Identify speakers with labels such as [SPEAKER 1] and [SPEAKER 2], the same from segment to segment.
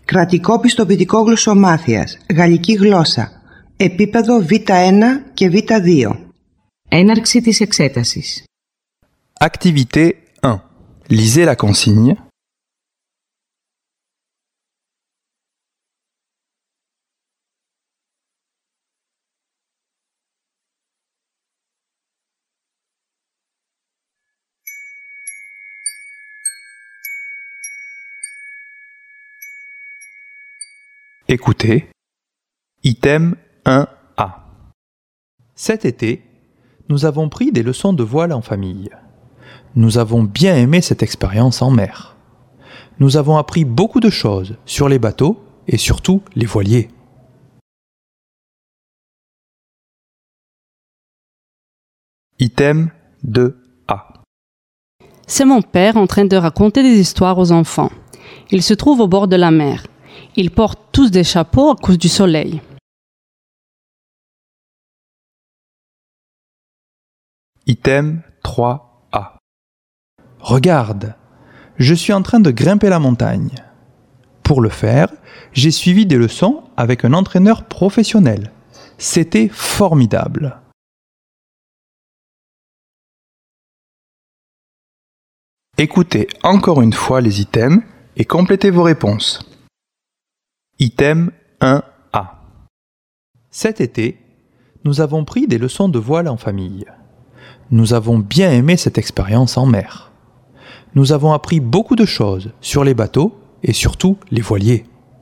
[SPEAKER 1] Κρατικό πιστοποιητικό γλωσσομάθειας. Γαλλική γλώσσα. Επίπεδο Β1 και Β2.
[SPEAKER 2] Έναρξη της εξέτασης.
[SPEAKER 3] Activité 1. Lisez la consigne. Écoutez. Item 1A. Cet été, nous avons pris des leçons de voile en famille. Nous avons bien aimé cette expérience en mer. Nous avons appris beaucoup de choses sur les bateaux et surtout les voiliers. Item 2A.
[SPEAKER 4] C'est mon père en train de raconter des histoires aux enfants. Ils se trouvent au bord de la mer. Ils portent tous des chapeaux à cause du soleil.
[SPEAKER 3] Item 3A. Regarde, je suis en train de grimper la montagne. Pour le faire, j'ai suivi des leçons avec un entraîneur professionnel. C'était formidable. Écoutez encore une fois les items et complétez vos réponses. Item 1A. Cet été, nous avons pris des leçons de voile en famille. Nous avons bien aimé cette expérience en mer. Nous avons appris beaucoup de choses sur les bateaux et surtout les voiliers.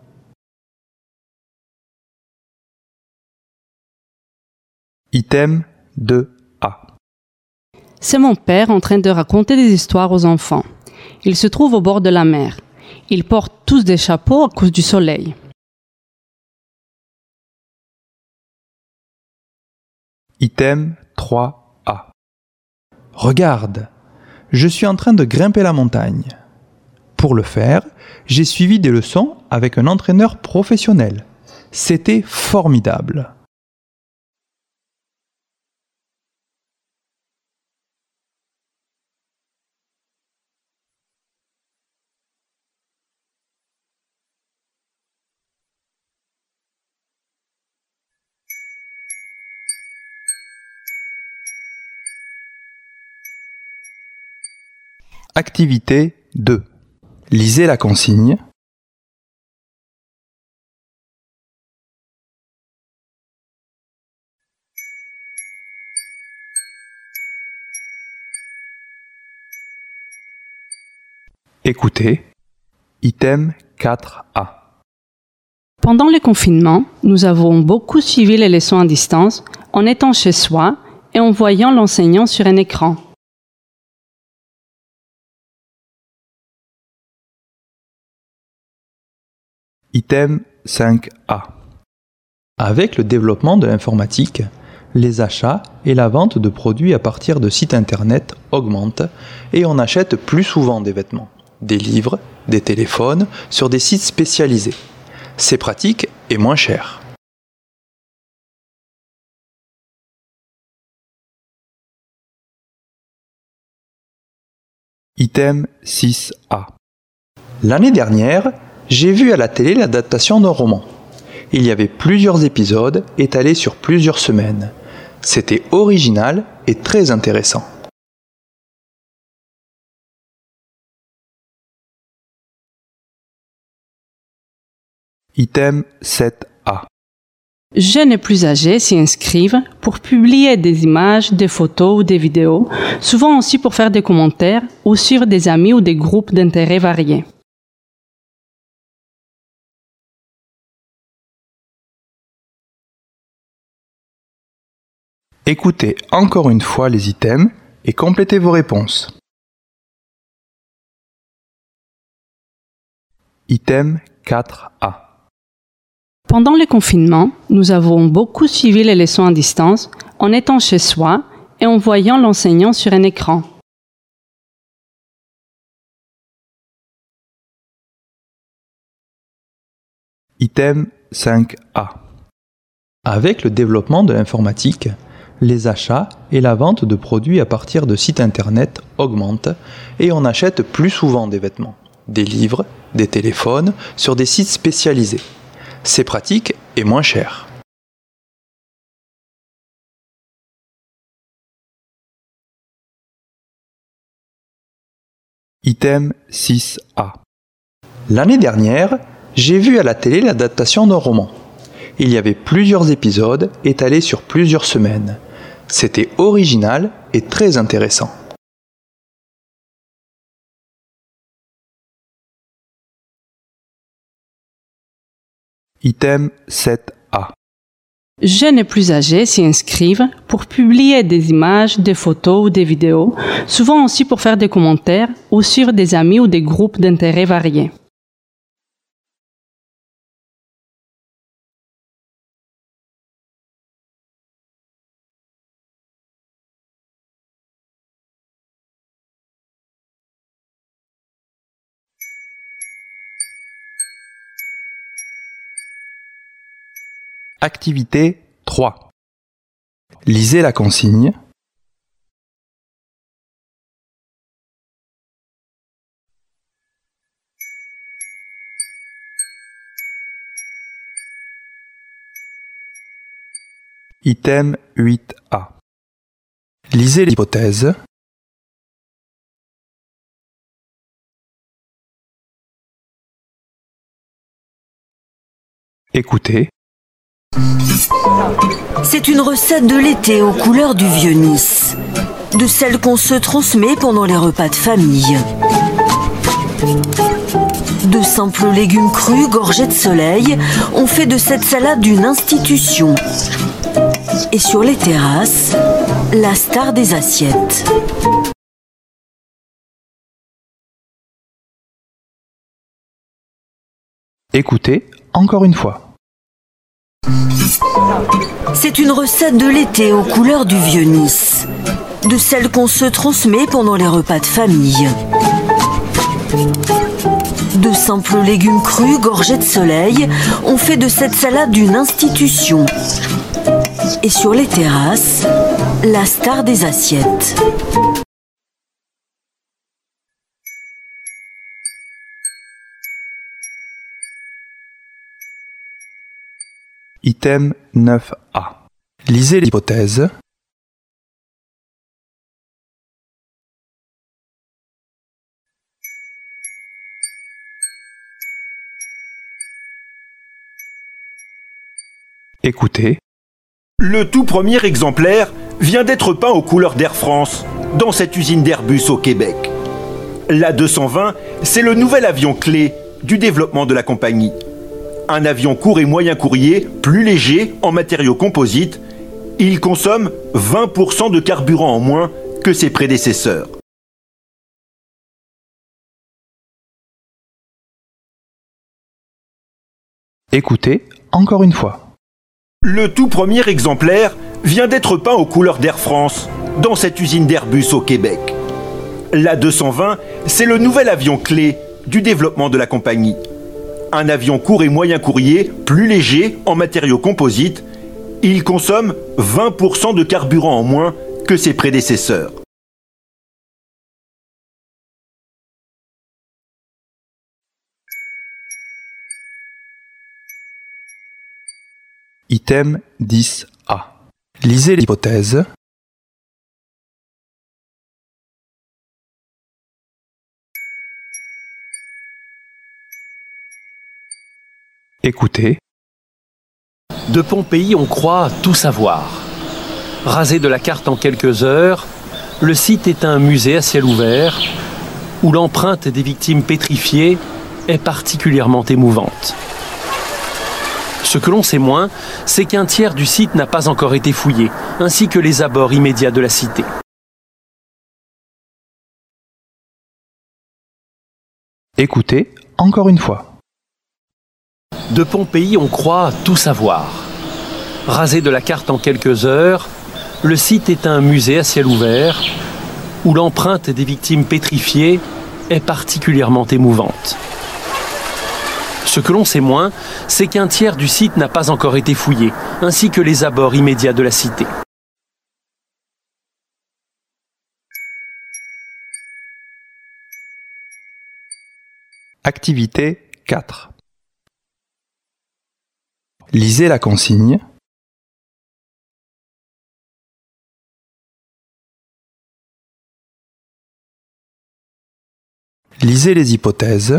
[SPEAKER 3] Item 2A.
[SPEAKER 4] C'est mon père en train de raconter des histoires aux enfants. Ils se trouvent au bord de la mer. Ils portent tous des chapeaux à cause du soleil.
[SPEAKER 3] Item 3A. Regarde, je suis en train de grimper la montagne. Pour le faire, j'ai suivi des leçons avec un entraîneur professionnel. C'était formidable. Activité 2. Lisez la consigne. Écoutez. Item 4A.
[SPEAKER 4] Pendant le confinement, nous avons beaucoup suivi les leçons à distance en étant chez soi et en voyant l'enseignant sur un écran.
[SPEAKER 3] Item 5A. Avec le développement de l'informatique, les achats et la vente de produits à partir de sites internet augmentent et on achète plus souvent des vêtements, des livres, des téléphones sur des sites spécialisés. C'est pratique et moins cher. Item 6A. L'année dernière, j'ai vu à la télé l'adaptation d'un roman. Il y avait plusieurs épisodes étalés sur plusieurs semaines. C'était original et très intéressant. Item 7A.
[SPEAKER 4] Jeunes et plus âgés s'y inscrivent pour publier des images, des photos ou des vidéos, souvent aussi pour faire des commentaires ou suivre des amis ou des groupes d'intérêts variés.
[SPEAKER 3] Écoutez encore une fois les items et complétez vos réponses. Item 4A.
[SPEAKER 4] Pendant le confinement, nous avons beaucoup suivi les leçons à distance en étant chez soi et en voyant l'enseignant sur un écran.
[SPEAKER 3] Item 5A. Avec le développement de l'informatique, les achats et la vente de produits à partir de sites internet augmentent et on achète plus souvent des vêtements, des livres, des téléphones sur des sites spécialisés. C'est pratique et moins cher. Item 6a. L'année dernière, j'ai vu à la télé l'adaptation d'un roman. Il y avait plusieurs épisodes étalés sur plusieurs semaines. C'était original et très intéressant. Item 7a.
[SPEAKER 4] Jeunes et plus âgés s'y inscrivent pour publier des images, des photos ou des vidéos, souvent aussi pour faire des commentaires ou suivre des amis ou des groupes d'intérêts variés.
[SPEAKER 3] Activité 3. Lisez la consigne. Item 8a. Lisez l'hypothèse. Écoutez.
[SPEAKER 5] C'est une recette de l'été aux couleurs du vieux Nice, de celle qu'on se transmet pendant les repas de famille. De simples légumes crus gorgés de soleil, on fait de cette salade une institution. Et sur les terrasses, la star des assiettes.
[SPEAKER 3] Écoutez encore une fois.
[SPEAKER 5] C'est une recette de l'été aux couleurs du vieux Nice, de celle qu'on se transmet pendant les repas de famille. De simples légumes crus gorgés de soleil, on fait de cette salade une institution. Et sur les terrasses, la star des assiettes.
[SPEAKER 3] Item 9a. Lisez l'hypothèse. Écoutez.
[SPEAKER 6] Le tout premier exemplaire vient d'être peint aux couleurs d'Air France, dans cette usine d'Airbus au Québec. L'A220, c'est le nouvel avion clé du développement de la compagnie. Un avion court et moyen courrier, plus léger, en matériaux composites. Il consomme 20% de carburant en moins que ses prédécesseurs.
[SPEAKER 3] Écoutez encore une fois.
[SPEAKER 6] Le tout premier exemplaire vient d'être peint aux couleurs d'Air France, dans cette usine d'Airbus au Québec. L'A220, c'est le nouvel avion clé du développement de la compagnie. Un avion court et moyen courrier, plus léger, en matériaux composites. Il consomme 20% de carburant en moins que ses prédécesseurs.
[SPEAKER 3] Item 10a. Lisez l'hypothèse. Écoutez.
[SPEAKER 7] De Pompéi, on croit tout savoir. Rasé de la carte en quelques heures, le site est un musée à ciel ouvert où l'empreinte des victimes pétrifiées est particulièrement émouvante. Ce que l'on sait moins, c'est qu'un tiers du site n'a pas encore été fouillé, ainsi que les abords immédiats de la cité.
[SPEAKER 3] Écoutez encore une fois.
[SPEAKER 7] De Pompéi, on croit tout savoir. Rasé de la carte en quelques heures, le site est un musée à ciel ouvert où l'empreinte des victimes pétrifiées est particulièrement émouvante. Ce que l'on sait moins, c'est qu'un tiers du site n'a pas encore été fouillé, ainsi que les abords immédiats de la cité.
[SPEAKER 3] Activité 4. Lisez la consigne. Lisez les hypothèses.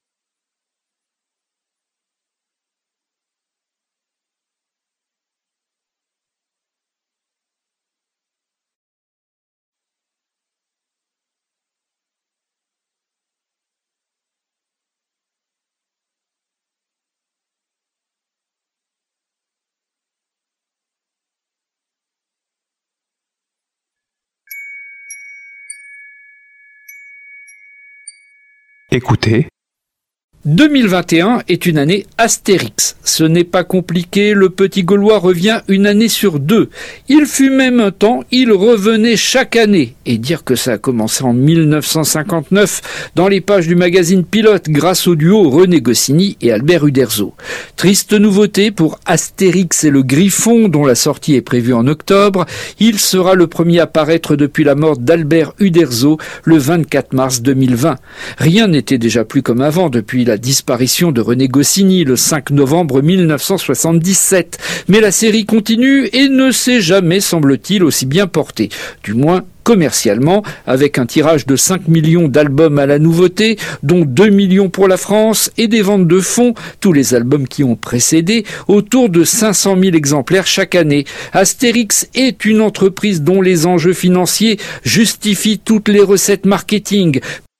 [SPEAKER 3] Écoutez.
[SPEAKER 8] 2021 est une année Astérix. Ce n'est pas compliqué, le petit Gaulois revient une année sur 2. Il fut même un temps, il revenait chaque année. Et dire que ça a commencé en 1959 dans les pages du magazine Pilote grâce au duo René Goscinny et Albert Uderzo. Triste nouveauté pour Astérix et le Griffon dont la sortie est prévue en octobre. Il sera le premier à paraître depuis la mort d'Albert Uderzo le 24 mars 2020. Rien n'était déjà plus comme avant depuis la disparition de René Goscinny le 5 novembre 1977. Mais la série continue et ne s'est jamais, semble-t-il, aussi bien portée. Du moins commercialement, avec un tirage de 5 millions d'albums à la nouveauté, dont 2 millions pour la France et des ventes de fonds, tous les albums qui ont précédé, autour de 500 000 exemplaires chaque année. Astérix est une entreprise dont les enjeux financiers justifient toutes les recettes marketing.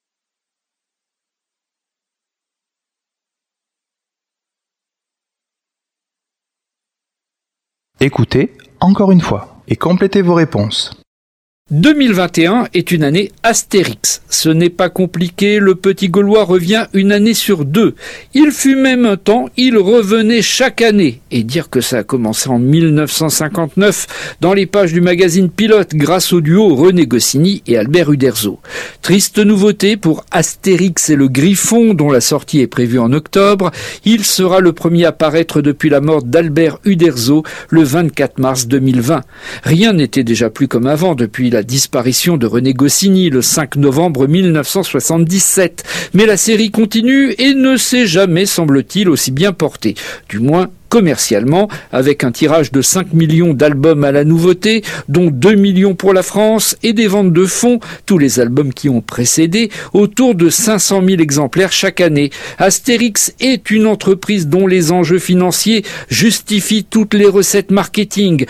[SPEAKER 3] Écoutez encore une fois et complétez vos réponses.
[SPEAKER 8] 2021 est une année Astérix. Ce n'est pas compliqué, le petit Gaulois revient une année sur 2. Il fut même un temps, il revenait chaque année. Et dire que ça a commencé en 1959 dans les pages du magazine Pilote grâce au duo René Goscinny et Albert Uderzo. Triste nouveauté pour Astérix et le Griffon dont la sortie est prévue en octobre. Il sera le premier à paraître depuis la mort d'Albert Uderzo le 24 mars 2020. Rien n'était déjà plus comme avant depuis la disparition de René Goscinny le 5 novembre 1977. Mais la série continue et ne s'est jamais, semble-t-il, aussi bien portée. Du moins commercialement, avec un tirage de 5 millions d'albums à la nouveauté, dont 2 millions pour la France et des ventes de fonds, tous les albums qui ont précédé, autour de 500 000 exemplaires chaque année. Astérix est une entreprise dont les enjeux financiers justifient toutes les recettes marketing.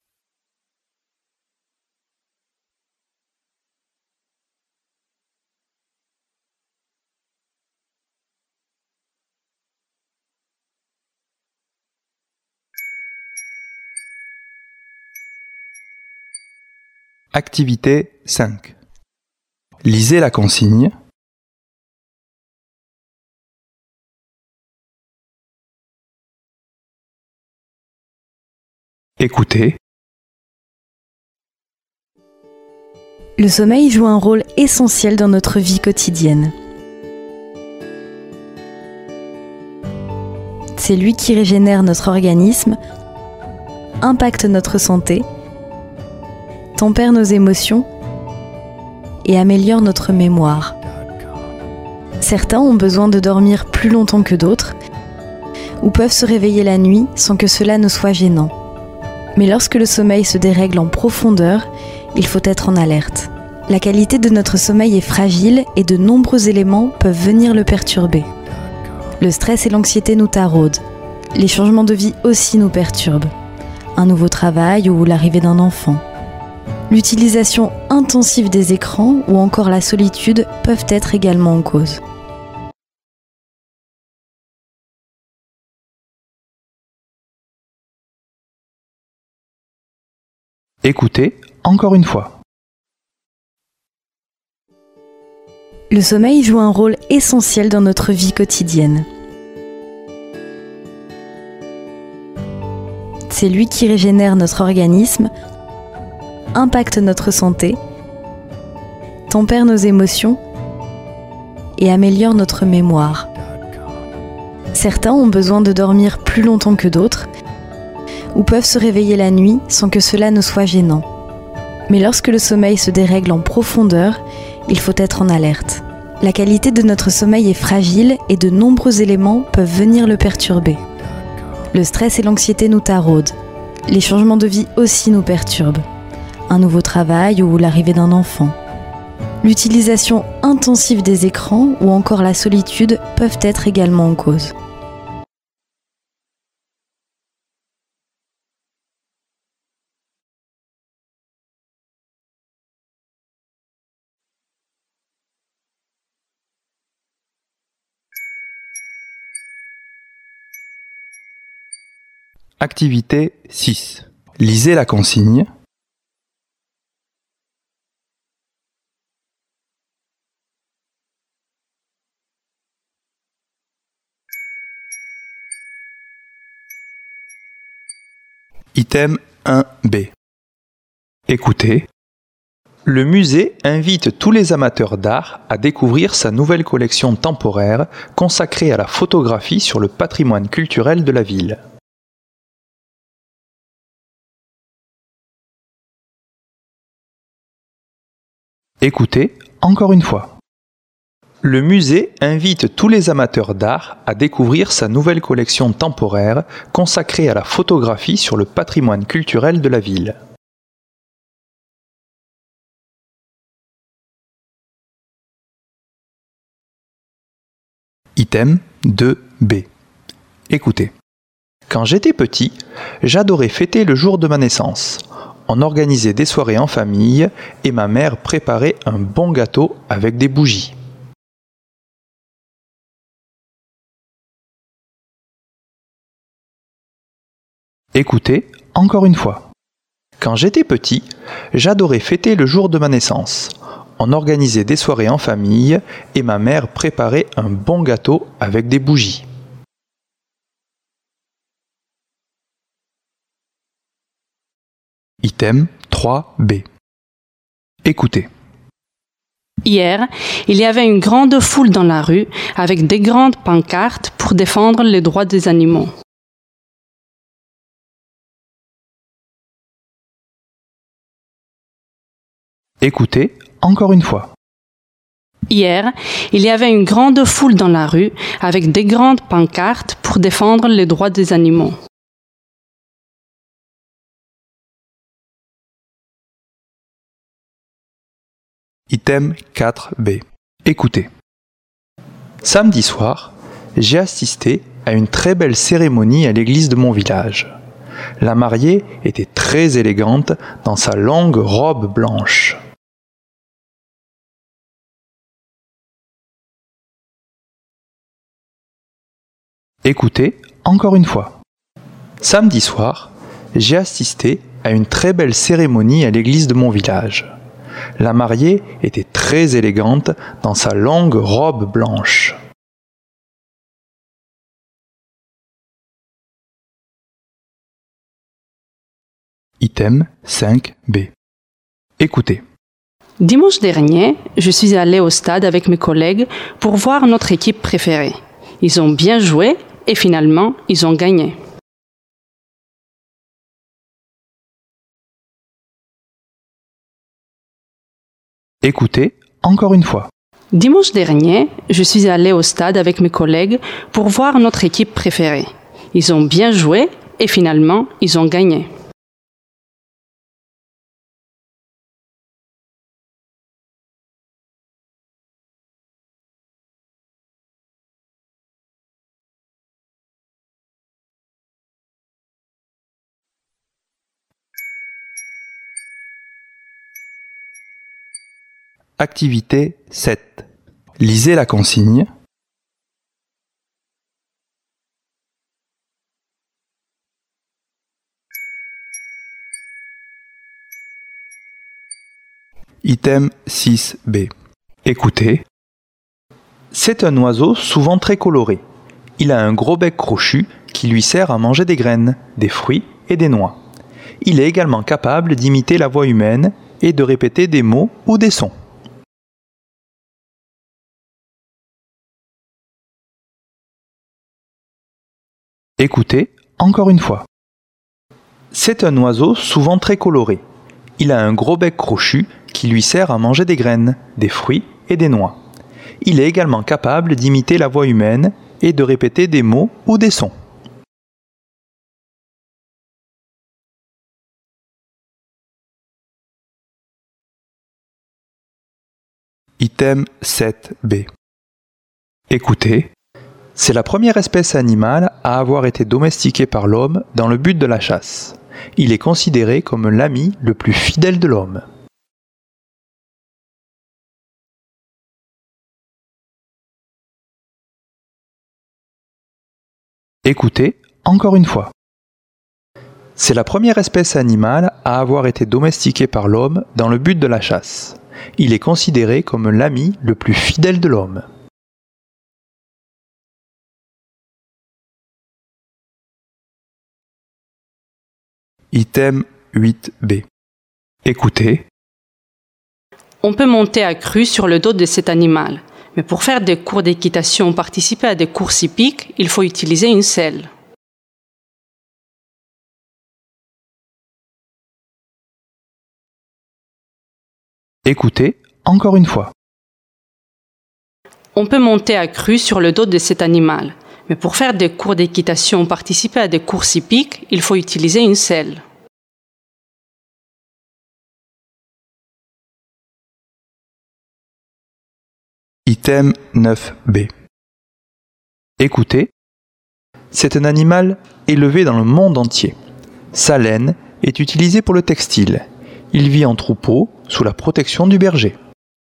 [SPEAKER 3] Activité 5. Lisez la consigne. Écoutez.
[SPEAKER 9] Le sommeil joue un rôle essentiel dans notre vie quotidienne. C'est lui qui régénère notre organisme, impacte notre santé, tempère nos émotions et améliore notre mémoire. Certains ont besoin de dormir plus longtemps que d'autres ou peuvent se réveiller la nuit sans que cela ne soit gênant. Mais lorsque le sommeil se dérègle en profondeur, il faut être en alerte. La qualité de notre sommeil est fragile et de nombreux éléments peuvent venir le perturber. Le stress et l'anxiété nous taraudent. Les changements de vie aussi nous perturbent. Un nouveau travail ou l'arrivée d'un enfant. L'utilisation intensive des écrans ou encore la solitude peuvent être également en cause.
[SPEAKER 3] Écoutez encore une fois.
[SPEAKER 9] Le sommeil joue un rôle essentiel dans notre vie quotidienne. C'est lui qui régénère notre organisme, impacte notre santé, tempère nos émotions et améliore notre mémoire. Certains ont besoin de dormir plus longtemps que d'autres ou peuvent se réveiller la nuit sans que cela ne soit gênant. Mais lorsque le sommeil se dérègle en profondeur, il faut être en alerte. La qualité de notre sommeil est fragile et de nombreux éléments peuvent venir le perturber. Le stress et l'anxiété nous taraudent. Les changements de vie aussi nous perturbent. Un nouveau travail ou l'arrivée d'un enfant. L'utilisation intensive des écrans ou encore la solitude peuvent être également en cause.
[SPEAKER 3] Activité 6. Lisez la consigne. Item 1B. Écoutez. Le musée invite tous les amateurs d'art à découvrir sa nouvelle collection temporaire consacrée à la photographie sur le patrimoine culturel de la ville. Écoutez encore une fois. Le musée invite tous les amateurs d'art à découvrir sa nouvelle collection temporaire consacrée à la photographie sur le patrimoine culturel de la ville. Item 2B. Écoutez. Quand j'étais petit, j'adorais fêter le jour de ma naissance. On organisait des soirées en famille et ma mère préparait un bon gâteau avec des bougies. Écoutez encore une fois. Quand j'étais petit, j'adorais fêter le jour de ma naissance. On organisait des soirées en famille et ma mère préparait un bon gâteau avec des bougies. Item 3B. Écoutez.
[SPEAKER 4] Hier, il y avait une grande foule dans la rue avec des grandes pancartes pour défendre les droits des animaux.
[SPEAKER 3] Écoutez encore une fois.
[SPEAKER 4] Hier, il y avait une grande foule dans la rue avec des grandes pancartes pour défendre les droits des animaux.
[SPEAKER 3] Item 4B. Écoutez. Samedi soir, j'ai assisté à une très belle cérémonie à l'église de mon village. La mariée était très élégante dans sa longue robe blanche. Écoutez encore une fois. Samedi soir, j'ai assisté à une très belle cérémonie à l'église de mon village. La mariée était très élégante dans sa longue robe blanche. Item 5B. Écoutez.
[SPEAKER 4] Dimanche dernier, je suis allée au stade avec mes collègues pour voir notre équipe préférée. Ils ont bien joué et finalement, ils ont gagné.
[SPEAKER 3] Écoutez encore une fois.
[SPEAKER 4] Dimanche dernier, je suis allée au stade avec mes collègues pour voir notre équipe préférée. Ils ont bien joué et finalement, ils ont gagné.
[SPEAKER 3] Activité 7. Lisez la consigne. Item 6B. Écoutez. C'est un oiseau souvent très coloré. Il a un gros bec crochu qui lui sert à manger des graines, des fruits et des noix. Il est également capable d'imiter la voix humaine et de répéter des mots ou des sons. Écoutez encore une fois. C'est un oiseau souvent très coloré. Il a un gros bec crochu qui lui sert à manger des graines, des fruits et des noix. Il est également capable d'imiter la voix humaine et de répéter des mots ou des sons. Item 7b. Écoutez, c'est la première espèce animale à avoir été domestiquée par l'homme dans le but de la chasse. Il est considéré comme l'ami le plus fidèle de l'homme. Écoutez encore une fois. C'est la première espèce animale à avoir été domestiquée par l'homme dans le but de la chasse. Il est considéré comme l'ami le plus fidèle de l'homme. Item 8b. Écoutez.
[SPEAKER 4] On peut monter à cru sur le dos de cet animal, mais pour faire des cours d'équitation ou participer à des courses hippiques, il faut utiliser une selle.
[SPEAKER 3] Écoutez encore une fois.
[SPEAKER 4] On peut monter à cru sur le dos de cet animal, mais pour faire des cours d'équitation ou participer à des courses hippiques, il faut utiliser une selle.
[SPEAKER 3] Item 9b. Écoutez, c'est un animal élevé dans le monde entier. Sa laine est utilisée pour le textile. Il vit en troupeau sous la protection du berger.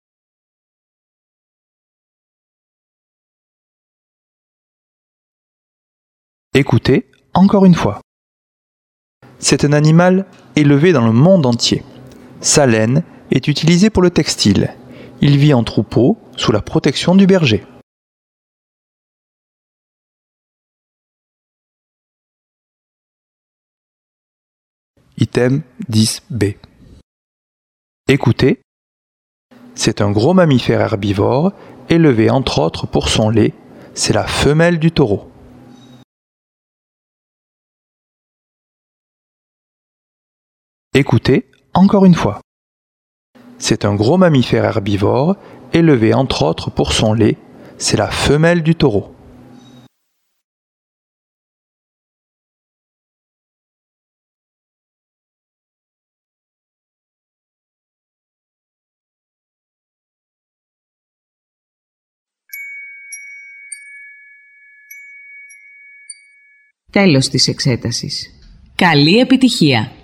[SPEAKER 3] Écoutez encore une fois. C'est un animal élevé dans le monde entier. Sa laine est utilisée pour le textile. Il vit en troupeau sous la protection du berger. Item 10b. Écoutez, c'est un gros mammifère herbivore élevé entre autres pour son lait. C'est la femelle du taureau. Écoutez encore une fois. C'est un gros mammifère herbivore élevé entre autres pour son lait. C'est la femelle du taureau.
[SPEAKER 2] Τέλος της εξέτασης. Καλή επιτυχία!